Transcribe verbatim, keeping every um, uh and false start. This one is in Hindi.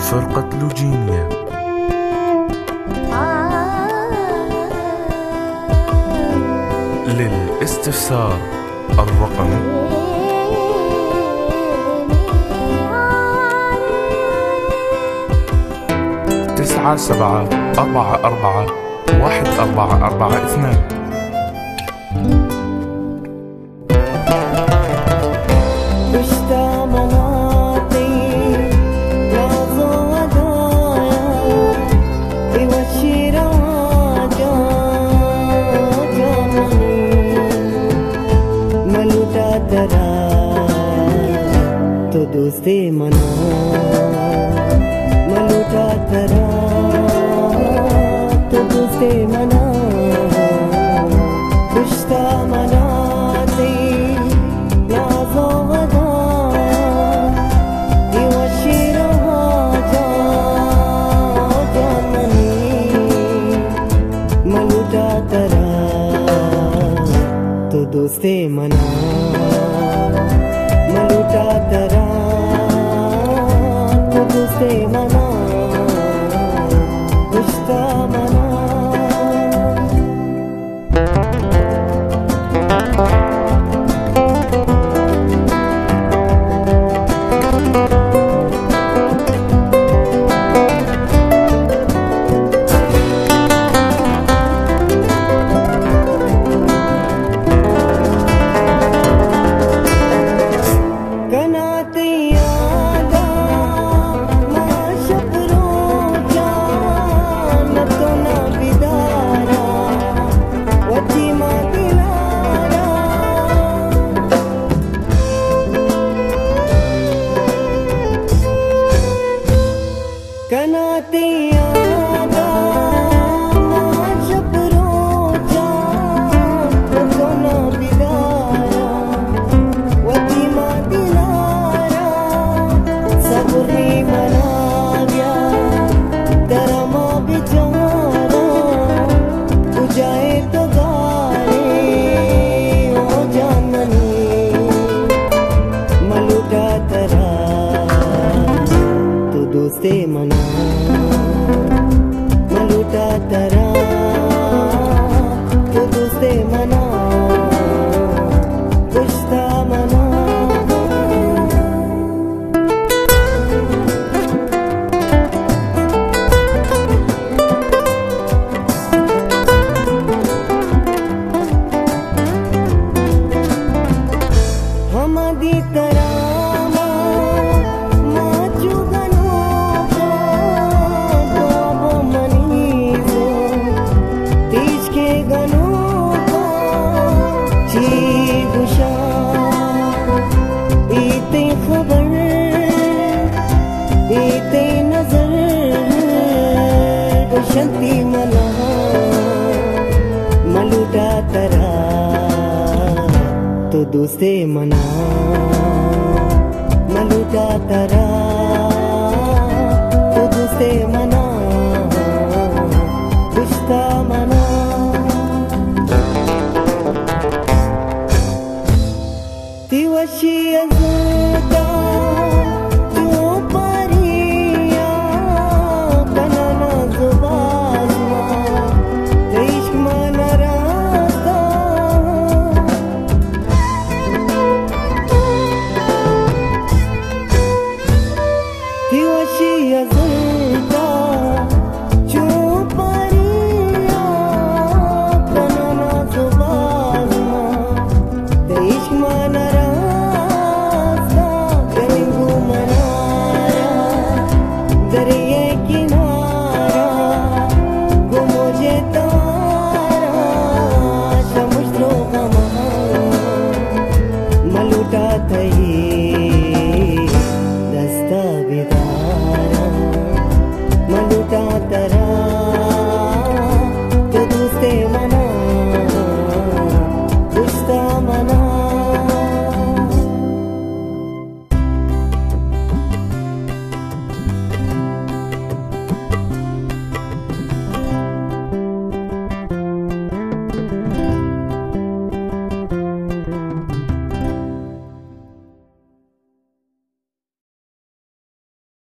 فرقة لوجينيا. للاستفسار الرقم تسعة سبعة أربعة أربعة واحد أربعة أربعة اثنان. तो दोस्ते मना मलूटा तरा तो दोस्ते मना कुश्ता मना दे नाज़ो वदा ये वशीरा जा जाननी मलूटा तरा तो दोस्ते मना मलूटा तरा तो दोस्ते मना कुश्ता मना। दोस्ते मना मलूटा तरा तो दोस्ते मना कुश्ता मना। हम दी तरा शंती मना मलूटा तरा तो दोस्ते मना।